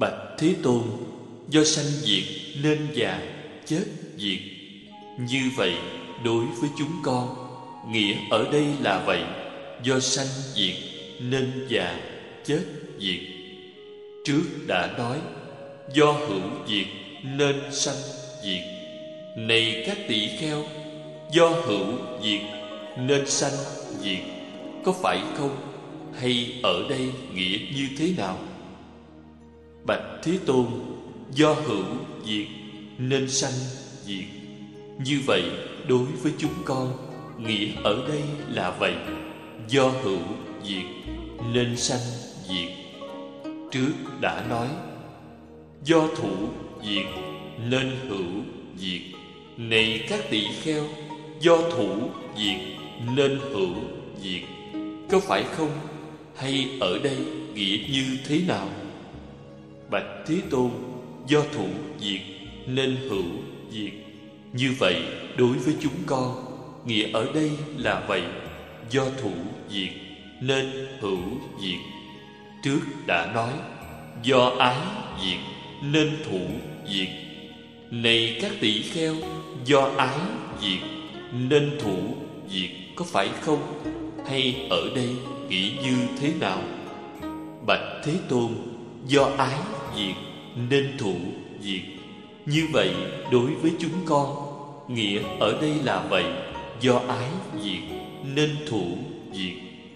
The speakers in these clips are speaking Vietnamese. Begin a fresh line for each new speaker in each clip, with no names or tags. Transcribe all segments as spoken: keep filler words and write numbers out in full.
Bạch Thế Tôn, do sanh diệt nên già, chết diệt. Như vậy đối với chúng con, nghĩa ở đây là vậy. Do sanh diệt nên già, chết diệt. Trước đã nói, do hữu diệt nên sanh diệt. Này các tỷ kheo, do hữu diệt nên sanh diệt, có phải không? Hay ở đây nghĩa như thế nào? Bạch Thế Tôn, do hữu diệt nên sanh diệt. Như vậy đối với chúng con, nghĩa ở đây là vậy. Do hữu diệt nên sanh diệt. Trước đã nói, do thủ diệt nên hữu diệt. Này các tỷ kheo, do thủ diệt nên hữu diệt, có phải không? Hay ở đây nghĩa như thế nào? Bạch Thế Tôn, do thủ diệt nên hữu diệt. Như vậy đối với chúng con, nghĩa ở đây là vậy. Do thủ diệt nên hữu diệt. Trước đã nói, do ái diệt nên thủ diệt. Này các tỷ kheo, do ái diệt nên thủ diệt, có phải không? Hay ở đây nghĩa như thế nào? Bạch Thế Tôn, do ái diệt nên thủ diệt. Như vậy đối với chúng con, nghĩa ở đây là vậy. Do ái diệt nên thủ diệt.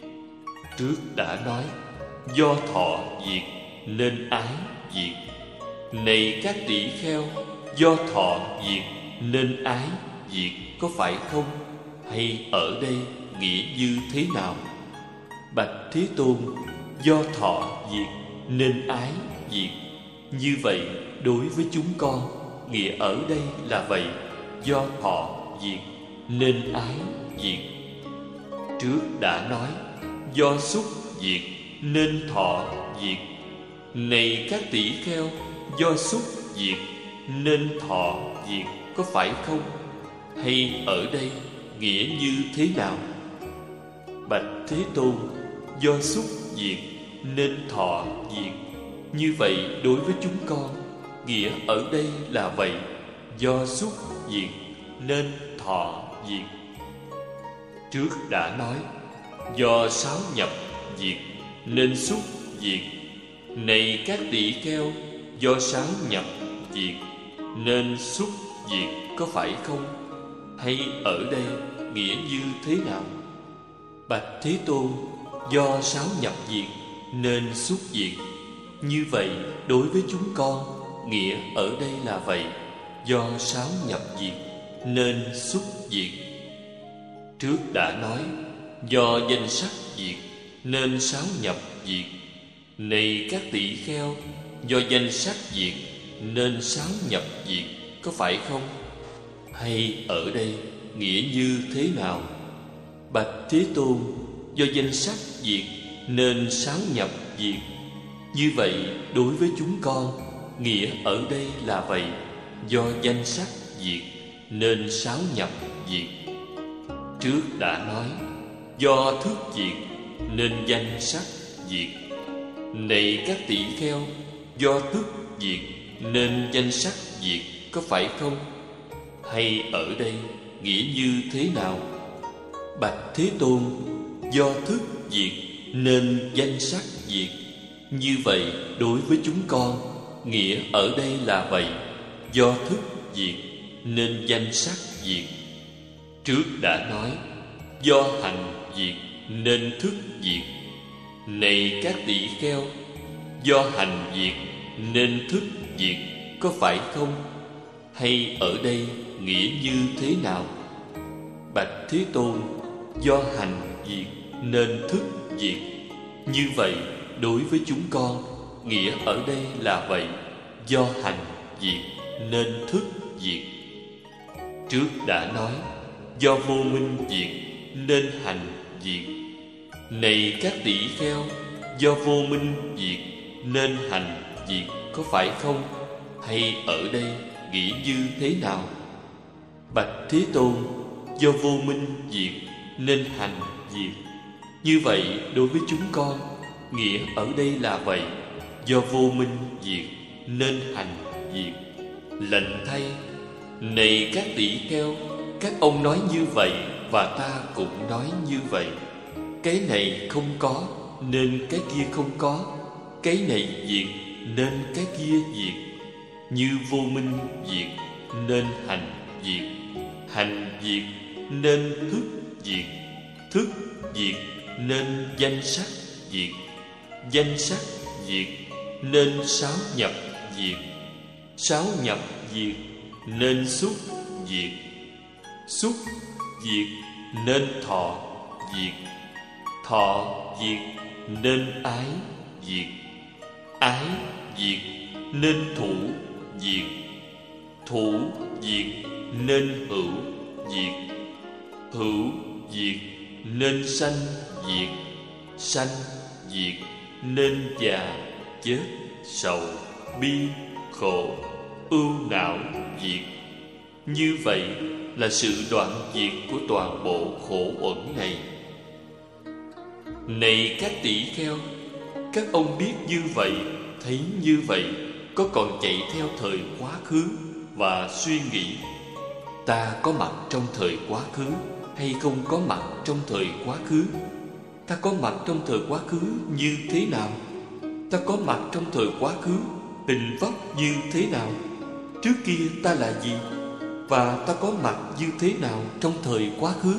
Trước đã nói, do thọ diệt nên ái diệt. Này các tỷ kheo, do thọ diệt nên ái diệt, có phải không? Hay ở đây nghĩa như thế nào? Bạch Thế Tôn, do thọ diệt nên ái diệt. Như vậy đối với chúng con, nghĩa ở đây là vậy. Do thọ diệt nên ái diệt. Trước đã nói, do xúc diệt nên thọ diệt. Này các tỷ kheo, do xúc diệt nên thọ diệt, có phải không? Hay ở đây nghĩa như thế nào? Bạch Thế Tôn, do xúc diệt nên thọ diệt. Như vậy đối với chúng con, nghĩa ở đây là vậy. Do xúc diệt nên thọ diệt. Trước đã nói, do sáu nhập diệt nên xúc diệt. Này các tỷ kheo, do sáu nhập diệt nên xúc diệt, có phải không? Hay ở đây nghĩa như thế nào? Bạch Thế Tôn, do sáu nhập diệt nên xúc diệt. Như vậy đối với chúng con, nghĩa ở đây là vậy. Do sáu nhập diệt nên xúc diệt. Trước đã nói, do danh sắc diệt nên sáu nhập diệt. Này các tỷ kheo, do danh sắc diệt nên sáu nhập diệt, có phải không? Hay ở đây nghĩa như thế nào? Bạch Thế Tôn, do danh sắc diệt nên sáu nhập diệt. Như vậy đối với chúng con, nghĩa ở đây là vậy. Do danh sắc diệt nên sáu nhập diệt. Trước đã nói, do thức diệt nên danh sắc diệt. Này các tỷ kheo, do thức diệt nên danh sắc diệt, có phải không? Hay ở đây nghĩa như thế nào? Bạch Thế Tôn, do thức diệt nên danh sắc diệt. Như vậy đối với chúng con, nghĩa ở đây là vậy. Do thức diệt nên danh sắc diệt. Trước đã nói, do hành diệt nên thức diệt. Này các tỷ kheo, do hành diệt nên thức diệt, có phải không? Hay ở đây nghĩa như thế nào? Bạch Thế Tôn, do hành diệt nên thức diệt. Như vậy đối với chúng con, nghĩa ở đây là vậy. Do hành diệt nên thức diệt. Trước đã nói, do vô minh diệt nên hành diệt. Này các tỷ kheo, do vô minh diệt nên hành diệt, có phải không? Hay ở đây nghĩ như thế nào? Bạch Thế Tôn, do vô minh diệt nên hành diệt. Như vậy đối với chúng con, nghĩa ở đây là vậy. do vô minh diệt nên hành diệt. Lành thay, này các tỷ kheo, các ông nói như vậy và ta cũng nói như vậy. Cái này không có nên cái kia không có, cái này diệt nên cái kia diệt. Như vô minh diệt nên hành diệt, hành diệt nên thức diệt, thức diệt nên danh sắc diệt, danh sắc diệt nên sáu nhập diệt, sáu nhập diệt nên xúc diệt, xúc diệt nên thọ diệt, thọ diệt nên ái diệt, ái diệt nên thủ diệt, thủ diệt nên hữu diệt, hữu diệt nên sanh diệt, sanh diệt nên già chết sầu bi khổ ưu não diệt. Như vậy là sự đoạn diệt của toàn bộ khổ uẩn này. Này các tỷ kheo, các ông biết như vậy, thấy như vậy, có còn chạy theo thời quá khứ và suy nghĩ ta có mặt trong thời quá khứ hay không có mặt trong thời quá khứ? Ta có mặt trong thời quá khứ như thế nào? Ta có mặt trong thời quá khứ hình vóc như thế nào? Trước kia ta là gì? Và ta có mặt như thế nào trong thời quá khứ?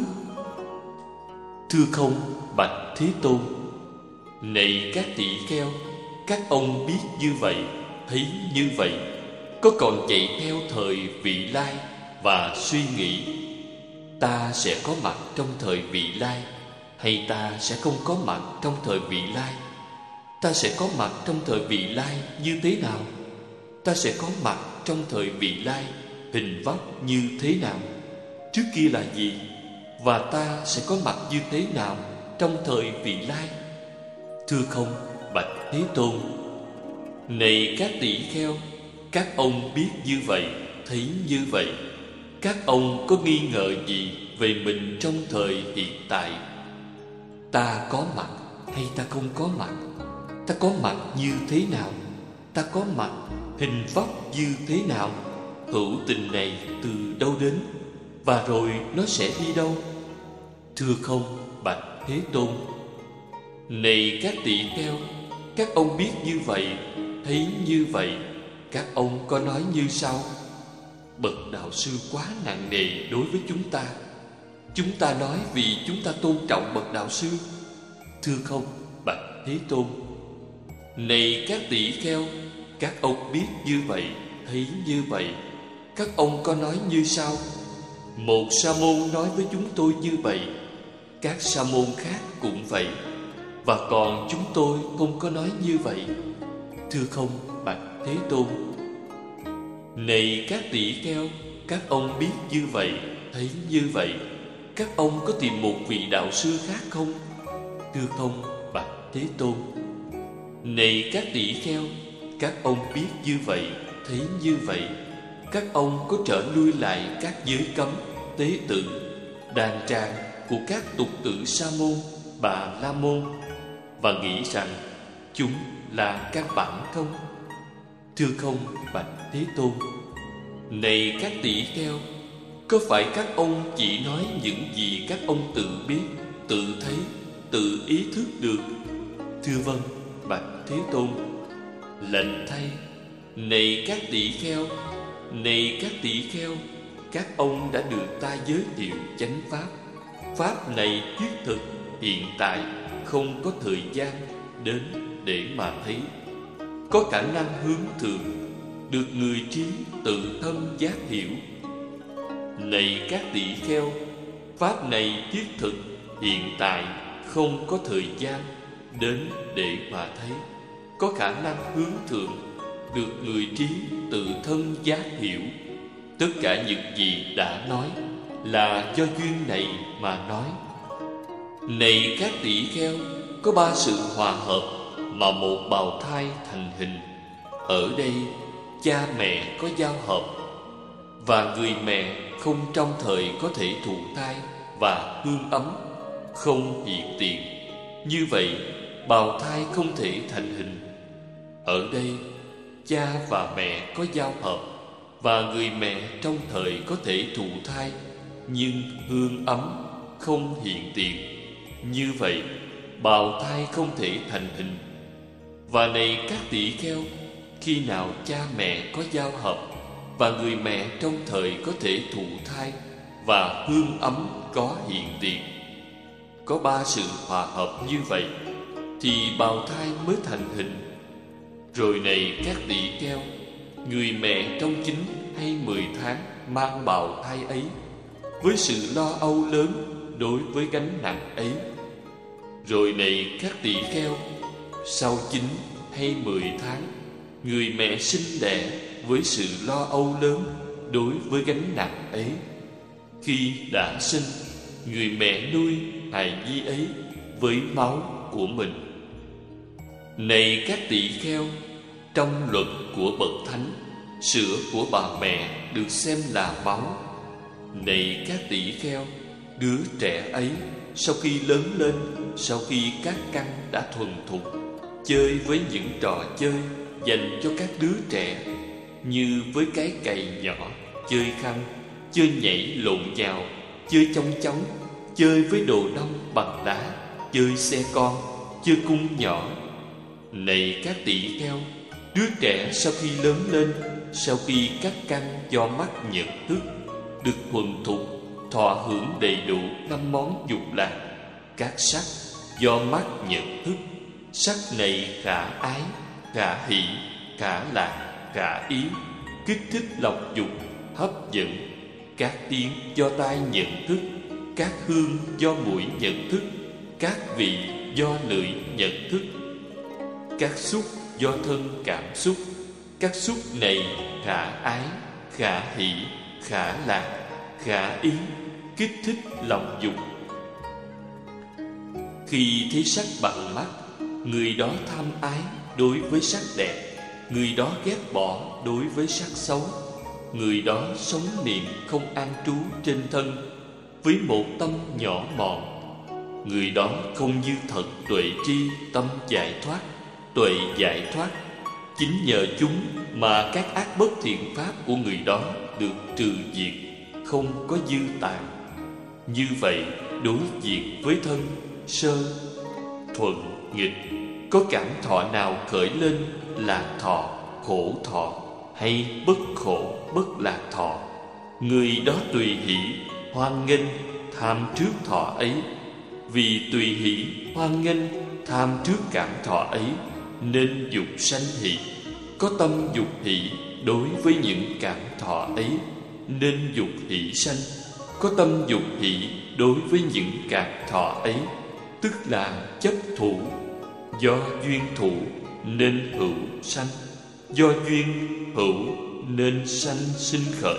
Thưa không, bạch Thế Tôn. Này các tỷ kheo, các ông biết như vậy, thấy như vậy, có còn chạy theo thời vị lai và suy nghĩ ta sẽ có mặt trong thời vị lai hay ta sẽ không có mặt trong thời vị lai? Ta sẽ có mặt trong thời vị lai như thế nào? Ta sẽ có mặt trong thời vị lai hình vóc như thế nào? Trước kia là gì? Và ta sẽ có mặt như thế nào trong thời vị lai? Thưa không, bạch Thế Tôn. Này các tỷ kheo, các ông biết như vậy, thấy như vậy, các ông có nghi ngờ gì về mình trong thời hiện tại? Ta có mặt hay ta không có mặt? Ta có mặt như thế nào? Ta có mặt hình vóc như thế nào? Hữu tình này từ đâu đến? Và rồi nó sẽ đi đâu? Thưa không, bạch Thế Tôn. Này các tỷ kheo, các ông biết như vậy, thấy như vậy, các ông có nói như sau: bậc đạo sư quá nặng nề đối với chúng ta. Chúng ta nói vì chúng ta tôn trọng bậc đạo sư. Thưa không, bạch Thế Tôn. Này các tỷ kheo, các ông biết như vậy, thấy như vậy, các ông có nói như sau: một sa môn nói với chúng tôi như vậy, các sa môn khác cũng vậy, và còn chúng tôi không có nói như vậy. Thưa không, bạch Thế Tôn. Này các tỷ kheo, các ông biết như vậy, thấy như vậy, các ông có tìm một vị đạo sư khác không? Thưa không, bạch Thế Tôn. Này các tỷ kheo, các ông biết như vậy, thấy như vậy, các ông có trở lui lại các giới cấm, tế tự, đàn tràng của các tục tử Sa môn, Bà La môn, và nghĩ rằng chúng là căn bản không? Thưa không, bạch Thế Tôn. Này các tỷ kheo, có phải các ông chỉ nói những gì các ông tự biết, tự thấy, tự ý thức được? Thưa vâng, bạch Thế Tôn. Lệnh thay, này các tỷ kheo, này các tỷ kheo, các ông đã được ta giới thiệu chánh pháp. Pháp này thiết thực, hiện tại, không có thời gian đến để mà thấy, có khả năng hướng thượng, được người trí tự thân giác hiểu. Này các tỷ kheo, pháp này thiết thực, hiện tại, không có thời gian đến để mà thấy, có khả năng hướng thượng, được người trí tự thân giác hiểu. Tất cả những gì đã nói là do duyên này mà nói. Này các tỷ kheo, có ba sự hòa hợp mà một bào thai thành hình. Ở đây cha mẹ có giao hợp, và người mẹ không trong thời có thể thụ thai và hương ấm, không hiện tiền. Như vậy bào thai không thể thành hình. Ở đây, cha và mẹ có giao hợp, và người mẹ trong thời có thể thụ thai, nhưng hương ấm không hiện tiền. Như vậy, bào thai không thể thành hình. Và này các tỷ kheo, khi nào cha mẹ có giao hợp, và người mẹ trong thời có thể thụ thai, và hương ấm có hiện tiền, có ba sự hòa hợp như vậy, thì bào thai mới thành hình. Rồi này các tỷ kheo, người mẹ trong chín hay mười tháng mang bào thai ấy, với sự lo âu lớn đối với gánh nặng ấy. Rồi này các tỷ kheo, sau chín hay mười tháng, người mẹ sinh đẻ với sự lo âu lớn đối với gánh nặng ấy. Khi đã sinh, người mẹ nuôi hài nhi ấy với máu của mình. Này các tỷ kheo, trong luật của bậc thánh, sữa của bà mẹ được xem là máu. Này các tỷ kheo, đứa trẻ ấy sau khi lớn lên, sau khi các căn đã thuần thục, chơi với những trò chơi dành cho các đứa trẻ, như với cái cày nhỏ, chơi khăn, chơi nhảy lộn nhào, chơi chong chóng, chơi với đồ đông bằng đá, chơi xe con, chơi cung nhỏ. Này các tỷ kheo, đứa trẻ sau khi lớn lên, sau khi các căn do mắt nhận thức được thuần thục, thọ hưởng đầy đủ năm món dục lạc, các sắc do mắt nhận thức. Sắc này khả ái, khả hỷ, khả lạc, khả ý, kích thích lòng dục, hấp dẫn. Các tiếng do tai nhận thức, các hương do mũi nhận thức, các vị do lưỡi nhận thức, các xúc do thân cảm xúc. Các xúc này khả ái, khả hỷ, khả lạc, khả ý, kích thích lòng dục. Khi thấy sắc bằng mắt, người đó tham ái đối với sắc đẹp, người đó ghét bỏ đối với sắc xấu. Người đó sống niệm không an trú trên thân, với một tâm nhỏ mọn. Người đó không như thật tuệ tri, tâm giải thoát, tuệ giải thoát. Chính nhờ chúng mà các ác bất thiện pháp của người đó được trừ diệt, không có dư tàn. Như vậy, đối diện với thân sơ, thuận, nghịch, có cảm thọ nào khởi lên lạc thọ, khổ thọ, hay bất khổ, bất lạc thọ, người đó tùy hỷ, hoan nghênh, tham trước thọ ấy. Vì tùy hỷ, hoan nghênh, tham trước cảm thọ ấy, nên dục sanh hỷ. Có tâm dục hỷ đối với những cảm thọ ấy, nên dục hỷ sanh. Có tâm dục hỷ đối với những cảm thọ ấy, tức là chấp thủ. Do duyên thủ nên hữu sanh, do duyên hữu nên sanh sinh khởi.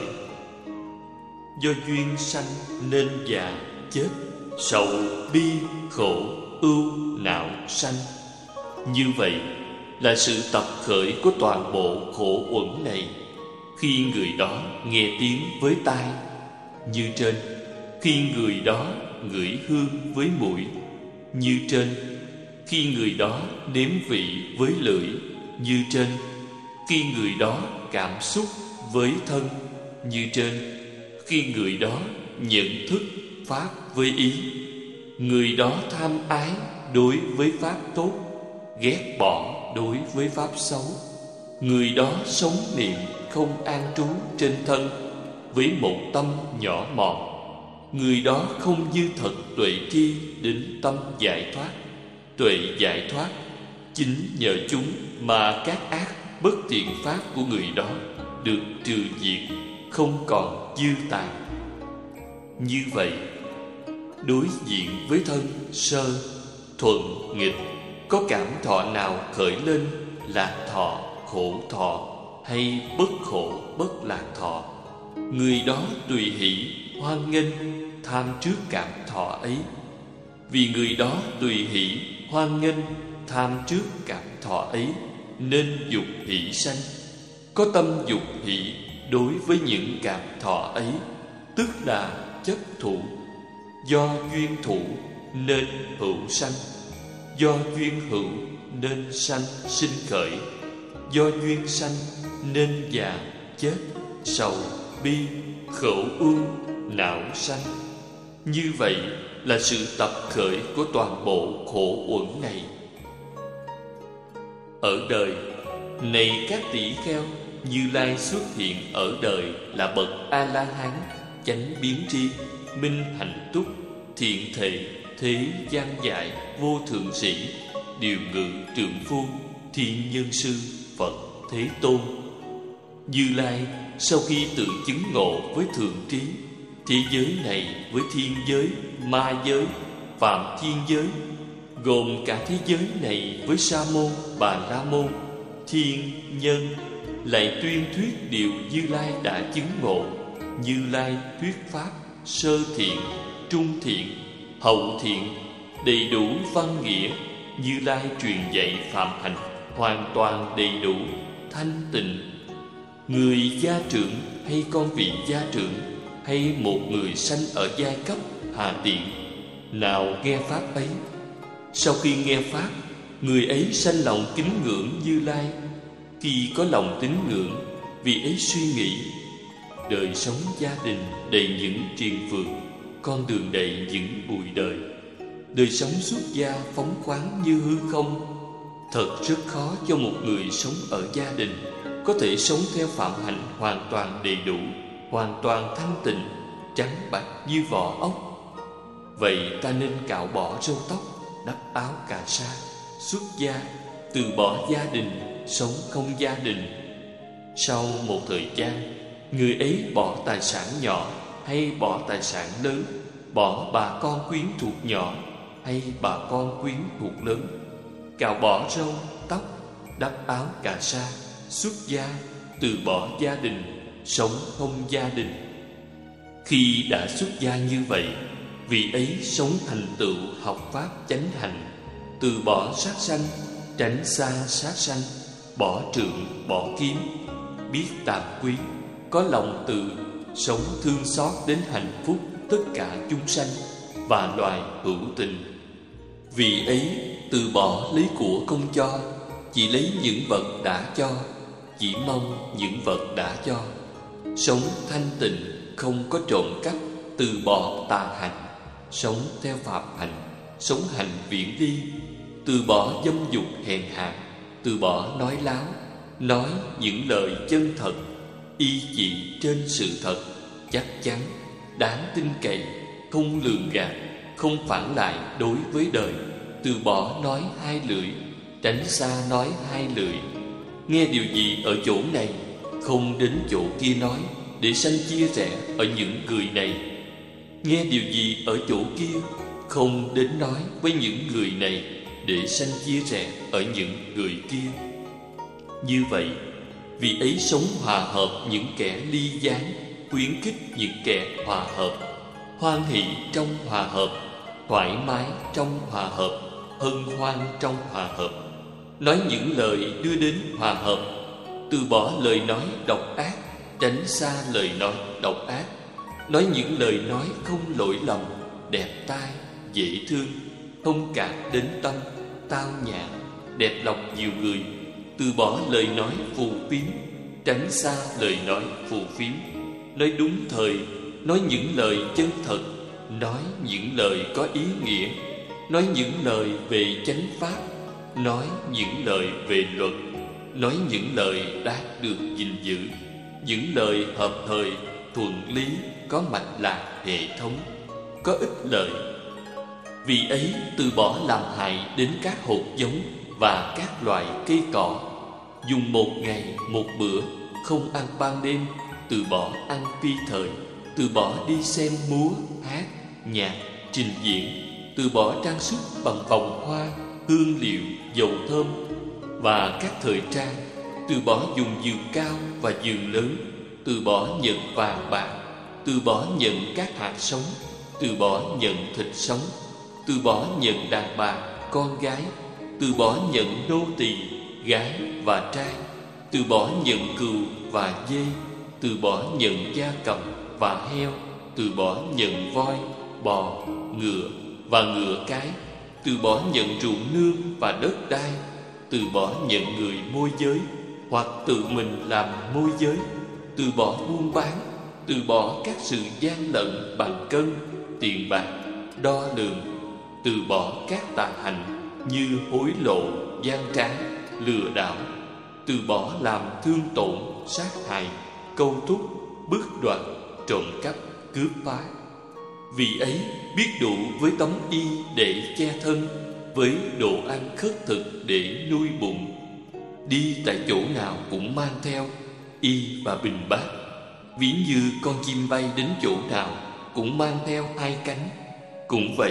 Do duyên sanh nên già chết, sầu bi khổ ưu não sanh. Như vậy là sự tập khởi của toàn bộ khổ uẩn này. Khi người đó nghe tiếng với tai, như trên; khi người đó ngửi hương với mũi, như trên; khi người đó nếm vị với lưỡi, như trên; khi người đó cảm xúc với thân, như trên; khi người đó nhận thức pháp với ý. Người đó tham ái đối với pháp tốt, ghét bỏ đối với pháp xấu. Người đó sống niệm không an trú trên thân, với một tâm nhỏ mọn. Người đó không như thật tuệ tri đến tâm giải thoát. Tuệ giải thoát, chính nhờ chúng mà các ác bất thiện pháp của người đó được trừ diệt, không còn dư tàn. Như vậy, đối diện với thân sơ, thuận, nghịch, có cảm thọ nào khởi lên lạc thọ, khổ thọ, hay bất khổ, bất lạc thọ, người đó tùy hỷ, hoan nghênh, tham trước cảm thọ ấy. Vì người đó tùy hỷ, hoan nghênh, tham trước cảm thọ ấy, nên dục hỷ sanh. Có tâm dục hỷ đối với những cảm thọ ấy, tức là chấp thủ. Do duyên thủ nên hữu sanh, do duyên hữu nên sanh sinh khởi. do duyên sanh nên già chết, sầu bi, khổ ưu, não sanh. Như vậy là sự tập khởi của toàn bộ khổ uẩn này. Ở đời này các tỷ kheo, Như Lai xuất hiện ở đời là bậc A-la-hán, chánh biến tri, minh hạnh túc, thiện thể, thế gian giải, vô thượng sĩ, điều ngự trượng phu, thiên nhân sư, Phật Thế Tôn. Như Lai sau khi tự chứng ngộ với thượng trí, thế giới này với thiên giới, ma giới, phạm thiên giới, gồm cả thế giới này với Sa môn, Bà La môn, thiên nhân, lại tuyên thuyết điều Như Lai đã chứng ngộ. Như Lai thuyết pháp sơ thiện, trung thiện, hậu thiện, đầy đủ văn nghĩa. Như Lai truyền dạy phạm hạnh hoàn toàn đầy đủ, thanh tịnh. Người gia trưởng hay con vị gia trưởng, hay một người sanh ở giai cấp hạ tiện, nào nghe pháp ấy, sau khi nghe pháp, người ấy sanh lòng kính ngưỡng Như Lai. Khi có lòng tín ngưỡng, vì ấy suy nghĩ: đời sống gia đình đầy những triền phượng, con đường đầy những bụi đời. Đời sống xuất gia phóng khoáng như hư không. Thật rất khó cho một người sống ở gia đình có thể sống theo phạm hạnh hoàn toàn đầy đủ, hoàn toàn thanh tịnh, trắng bạch như vỏ ốc. Vậy ta nên cạo bỏ râu tóc, đắp áo cà sa, xuất gia, từ bỏ gia đình, sống không gia đình. Sau một thời gian, người ấy bỏ tài sản nhỏ hay bỏ tài sản lớn, bỏ bà con quyến thuộc nhỏ hay bà con quyến thuộc lớn, cạo bỏ râu, tóc, đắp áo cà sa, xuất gia, từ bỏ gia đình, sống không gia đình. Khi đã xuất gia như vậy, vị ấy sống thành tựu học pháp chánh hành, từ bỏ sát sanh, tránh xa sát sanh, bỏ trượng, bỏ kiếm, biết tàm quý, có lòng từ, sống thương xót đến hạnh phúc tất cả chúng sanh và loài hữu tình. Vì ấy từ bỏ lấy của không cho, chỉ lấy những vật đã cho, chỉ mong những vật đã cho. Sống thanh tịnh, không có trộm cắp, từ bỏ tà hạnh, sống theo pháp hạnh, sống hạnh viễn ly, từ bỏ dâm dục hèn hạ, từ bỏ nói láo, nói những lời chân thật, y chỉ trên sự thật, chắc chắn, đáng tin cậy, không lường gạt, không phản lại đối với đời, từ bỏ nói hai lưỡi, tránh xa nói hai lưỡi. Nghe điều gì ở chỗ này, không đến chỗ kia nói, để sanh chia rẽ ở những người này. Nghe điều gì ở chỗ kia, không đến nói với những người này, để sanh chia rẽ ở những người kia. Như vậy, vì ấy sống hòa hợp những kẻ ly gián, khuyến khích những kẻ hòa hợp, hoan hỷ trong hòa hợp, thoải mái trong hòa hợp, hân hoan trong hòa hợp, nói những lời đưa đến hòa hợp, từ bỏ lời nói độc ác, tránh xa lời nói độc ác, nói những lời nói không lỗi lầm, đẹp tai, dễ thương, thông cảm đến tâm, tao nhã, đẹp lòng nhiều người, từ bỏ lời nói phù phiếm, tránh xa lời nói phù phiếm, nói đúng thời, nói những lời chân thật, nói những lời có ý nghĩa, nói những lời về chánh pháp, nói những lời về luật, nói những lời đạt được gìn giữ, những lời hợp thời, thuận lý, có mạch lạc hệ thống, có ích lợi. Vì ấy từ bỏ làm hại đến các hột giống và các loại cây cỏ, dùng một ngày một bữa, không ăn ban đêm, từ bỏ ăn phi thời, từ bỏ đi xem múa, hát, nhạc, trình diễn, từ bỏ trang sức bằng vòng hoa, hương liệu, dầu thơm và các thời trang, từ bỏ dùng giường cao và giường lớn, từ bỏ nhận vàng bạc, từ bỏ nhận các hạt sống, từ bỏ nhận thịt sống, từ bỏ nhận đàn bà, con gái, từ bỏ nhận nô tỳ, gái và trai, từ bỏ nhận cừu và dê, từ bỏ nhận gia cầm và heo, từ bỏ nhận voi, bò, ngựa và ngựa cái, từ bỏ nhận ruộng nương và đất đai, từ bỏ nhận người môi giới, hoặc tự mình làm môi giới, từ bỏ buôn bán, từ bỏ các sự gian lận bằng cân, tiền bạc, đo lường, từ bỏ các tà hành như hối lộ, gian trá, lừa đảo, từ bỏ làm thương tổn, sát hại, câu thúc, bức đoạt, trộm cắp, cướp phá. Vì ấy biết đủ với tấm y để che thân, với đồ ăn khất thực để nuôi bụng. Đi tại chỗ nào cũng mang theo y và bình bát. Ví như con chim bay đến chỗ nào cũng mang theo hai cánh. Cũng vậy,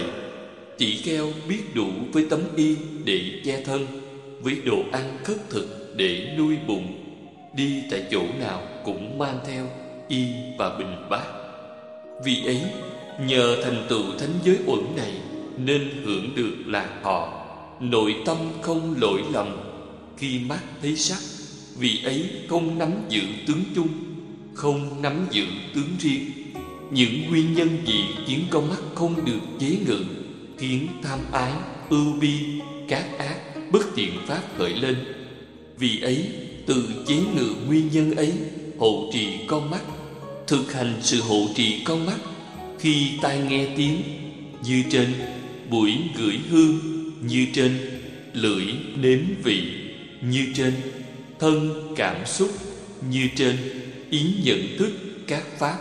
tỷ kheo biết đủ với tấm y để che thân, với đồ ăn khất thực để nuôi bụng. Đi tại chỗ nào cũng mang theo y và bình bát. Vì ấy, nhờ thành tựu thánh giới uẩn này nên hưởng được lạc thọ, nội tâm không lỗi lầm khi mắt thấy sắc. Vì ấy không nắm giữ tướng chung, không nắm giữ tướng riêng. Những nguyên nhân gì khiến con mắt không được chế ngự, khiến tham ái, ưu bi, các ác, bất thiện pháp khởi lên? Vì ấy từ chế ngự nguyên nhân ấy, hộ trì con mắt, thực hành sự hộ trì con mắt. Khi tai nghe tiếng, như trên; mũi ngửi hương, như trên; lưỡi nếm vị, như trên; thân cảm xúc, như trên; ý nhận thức các pháp.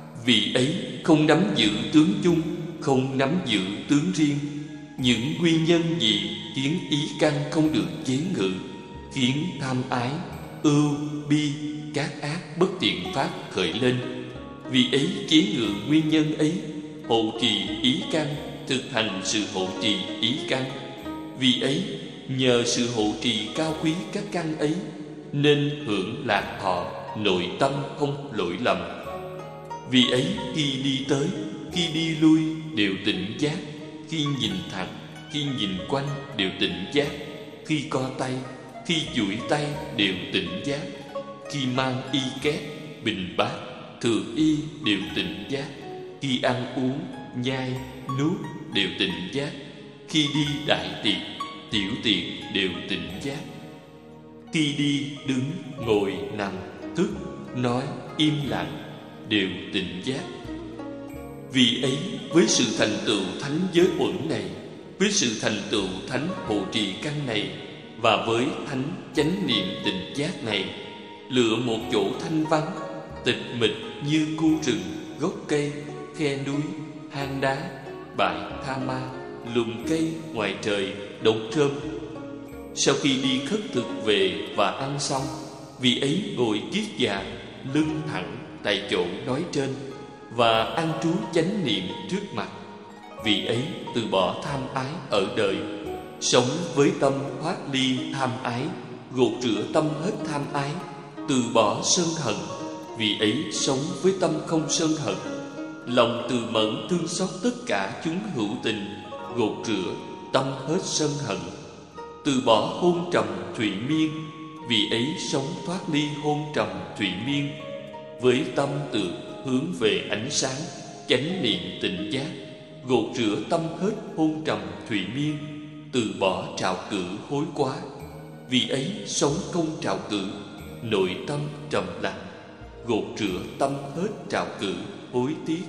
Vì ấy không nắm giữ tướng chung, không nắm giữ tướng riêng. Những nguyên nhân gì khiến ý căn không được chế ngự, khiến tham ái, ưu, bi, các ác bất thiện pháp khởi lên? Vì ấy chế ngự nguyên nhân ấy, hộ trì ý căn, thực hành sự hộ trì ý căn. Vì ấy nhờ sự hộ trì cao quý các căn ấy nên hưởng lạc thọ, nội tâm không lỗi lầm. Vì ấy khi đi tới, khi đi lui đều tỉnh giác, khi nhìn thẳng, khi nhìn quanh đều tỉnh giác, khi co tay, khi duỗi tay đều tỉnh giác, khi mang y két, bình bát, thừa y đều tỉnh giác, khi ăn uống, nhai, nuốt đều tỉnh giác, khi đi đại tiện, tiểu tiện đều tỉnh giác, khi đi, đứng, ngồi, nằm, thức, nói, im lặng đều tỉnh giác. Vì ấy với sự thành tựu thánh giới uẩn này, với sự thành tựu thánh hộ trì căn này, và với thánh chánh niệm tỉnh giác này, lựa một chỗ thanh vắng, tịch mịch như khu rừng, gốc cây, khe núi, hang đá, bãi tha ma, lùm cây ngoài trời, đống rơm. Sau khi đi khất thực về và ăn xong, vì ấy ngồi kiết già, lưng thẳng tại chỗ nói trên, và an trú chánh niệm trước mặt. Vì ấy từ bỏ tham ái ở đời, sống với tâm thoát ly tham ái, gột rửa tâm hết tham ái, từ bỏ sân hận. Vì ấy sống với tâm không sân hận, lòng từ mẫn thương xót tất cả chúng hữu tình, gột rửa tâm hết sân hận, từ bỏ hôn trầm thụy miên. Vì ấy sống thoát ly hôn trầm thụy miên, với tâm từ hướng về ánh sáng chánh niệm tỉnh giác, gột rửa tâm hết hôn trầm thụy miên, từ bỏ trạo cử hối quá. Vì ấy sống không trạo cử, nội tâm trầm lặng, gột rửa tâm hết trạo cử hối tiếc,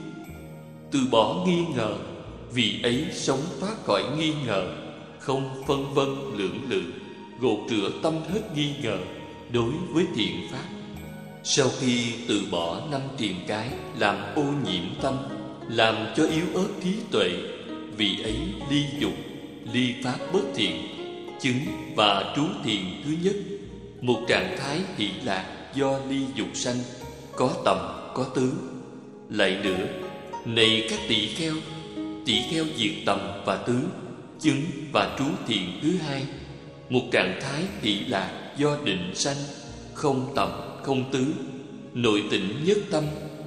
từ bỏ nghi ngờ. Vì ấy sống thoát khỏi nghi ngờ, không phân vân lưỡng lự, gột rửa tâm hết nghi ngờ đối với thiện pháp. Sau khi từ bỏ năm triền cái làm ô nhiễm tâm, làm cho yếu ớt trí tuệ, vì ấy ly dục, ly pháp bất thiện, chứng và trú thiền thứ nhất, một trạng thái hỷ lạc do ly dục sanh, có tầm có tứ. Lại nữa, này các tỳ kheo, tỳ kheo diệt tầm và tứ, chứng và trú thiền thứ hai, một trạng thái hỷ lạc do định sanh, không tầm không tứ, nội tịnh nhất tâm.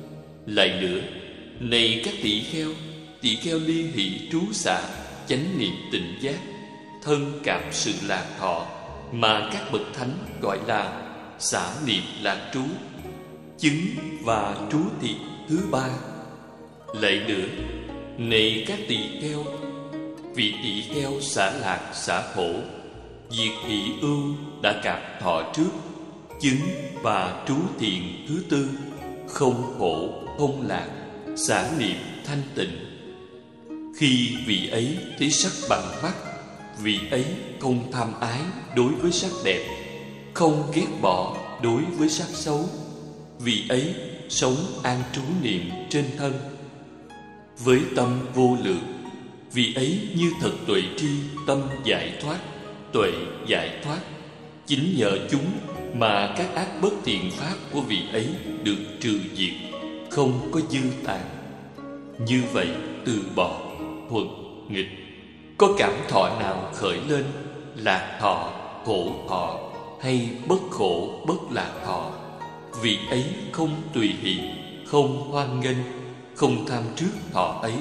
Lại nữa, này các tỳ kheo, tỳ kheo ly hỷ trú xả, chánh niệm tỉnh giác, thân cảm sự lạc thọ, mà các bậc thánh gọi là xả niệm lạc trú, chứng và trú thiền thứ ba. Lại nữa, này các tỳ kheo, vị tỳ kheo xả lạc xả khổ, diệt hỷ ưu đã cảm thọ trước, chứng và trú thiện thứ tư, không khổ không lạc, xả niệm thanh tịnh. Khi vị ấy thấy sắc bằng mắt, vị ấy không tham ái đối với sắc đẹp, không ghét bỏ đối với sắc xấu. Vị ấy sống an trú niệm trên thân. Với tâm vô lượng, vị ấy như thật tuệ tri, tâm giải thoát, tuệ giải thoát. Chính nhờ chúng mà các ác bất thiện pháp của vị ấy được trừ diệt, không có dư tàn. Như vậy từ bỏ, thuận, nghịch, có cảm thọ nào khởi lên, lạc thọ, khổ thọ hay bất khổ bất lạc thọ, vị ấy không tùy hỷ, không hoan nghênh, không tham trước thọ ấy.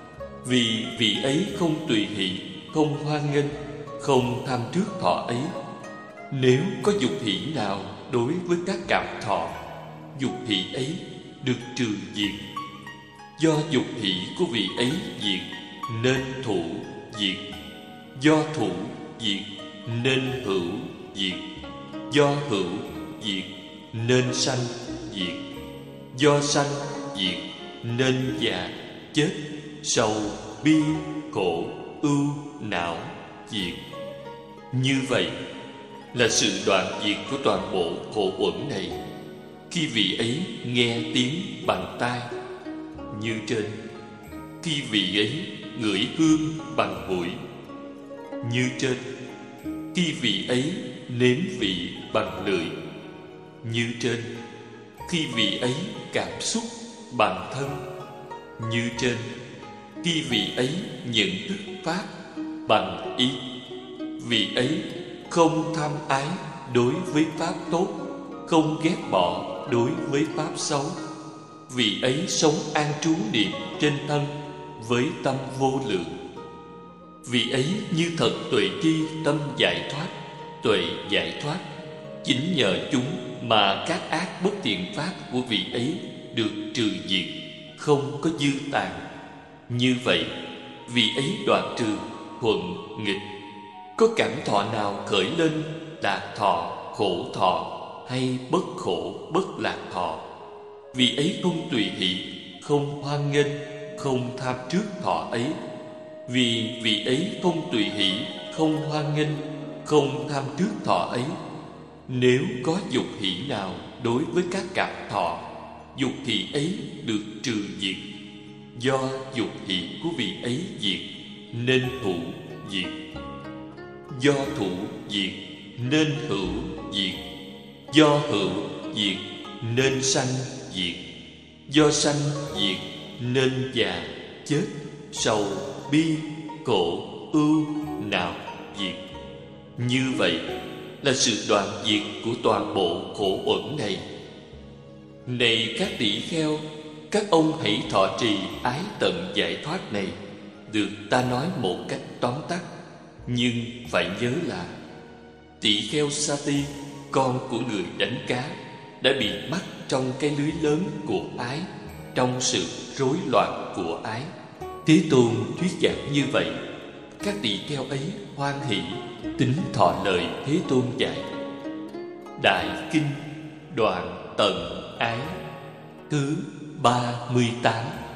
Vì vị ấy không tùy hỷ, không hoan nghênh, không tham trước thọ ấy, nếu có dục hỷ nào đối với các cảm thọ, dục hỷ ấy được trừ diệt. Do dục hỷ của vị ấy diệt nên thủ diệt, do thủ diệt nên hữu diệt, do hữu diệt nên sanh diệt, do sanh diệt nên già chết, sầu bi khổ ưu não diệt. Như vậy là sự đoạn diệt của toàn bộ khổ uẩn này. Khi vị ấy nghe tiếng bằng tai như trên, khi vị ấy ngửi hương bằng mũi như trên, khi vị ấy nếm vị bằng lưỡi như trên, khi vị ấy cảm xúc bằng thân như trên, khi vị ấy nhận thức pháp bằng ý, vị ấy không tham ái đối với pháp tốt, không ghét bỏ đối với pháp xấu. Vị ấy sống an trú niệm trên thân với tâm vô lượng. Vị ấy như thật tuệ tri, tâm giải thoát, tuệ giải thoát. Chính nhờ chúng mà các ác bất thiện pháp của vị ấy được trừ diệt, không có dư tàn. Như vậy, vị ấy đoạn trừ thuận nghịch, có cảm thọ nào khởi lên, lạc thọ, khổ thọ hay bất khổ bất lạc thọ, vị ấy không tùy hỷ, không hoan nghênh, không tham trước thọ ấy. Vì vị ấy không tùy hỷ, không hoan nghênh, không tham trước thọ ấy, nếu có dục hỷ nào đối với các cảm thọ, dục hỷ ấy được trừ diệt. Do dục hỷ của vị ấy diệt nên thủ diệt, do thủ diệt nên hữu diệt, do hữu diệt nên sanh diệt, do sanh diệt nên già chết, sầu bi khổ ưu não diệt. Như vậy là sự đoạn diệt của toàn bộ khổ uẩn này. Này các tỷ kheo, các ông hãy thọ trì ái tận giải thoát này. Được ta nói một cách tóm tắt, nhưng phải nhớ là tỷ kheo Sati, con của người đánh cá, đã bị mắc trong cái lưới lớn của ái, trong sự rối loạn của ái. Thế Tôn thuyết giảng như vậy, các tỷ kheo ấy hoan hỷ tín thọ lời Thế Tôn dạy. Đại Kinh Đoạn Tận Ái thứ ba mươi tám.